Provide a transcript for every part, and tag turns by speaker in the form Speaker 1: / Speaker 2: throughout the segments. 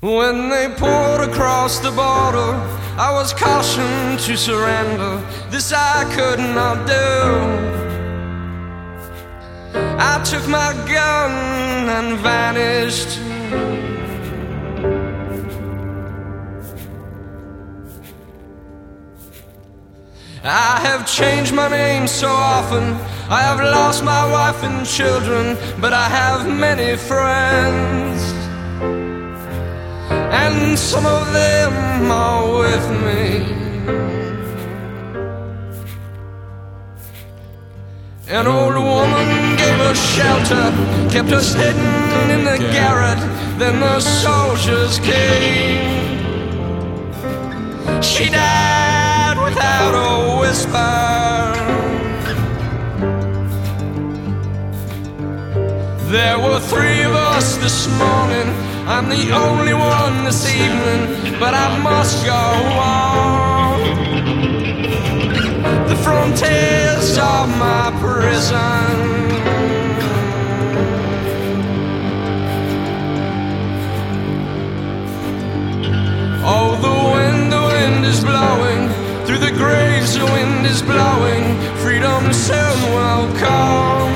Speaker 1: When they poured across the border, I was cautioned to surrender. This I could not do. I took my gun and vanished. I have changed my name so often, I have lost my wife and children, but I have many friends, and some of them are with me. An old woman gave us shelter, kept us hidden in the garret. Then the soldiers came. She died without a whisper. There were 3 of us this morning. I'm the only one this evening, but I must go on. The frontiers of my prison. Oh, the wind is blowing. Through the graves the wind is blowing. Freedom soon will come.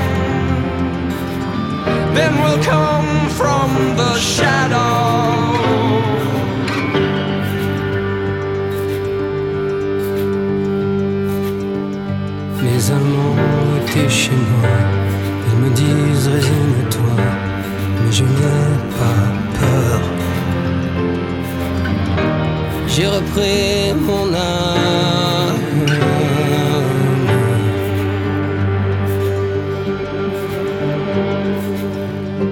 Speaker 1: Then we'll come from the shadow.
Speaker 2: Mes amants étaient chez moi. Ils me disent résigne-toi, mais je n'ai pas peur. J'ai repris mon âme.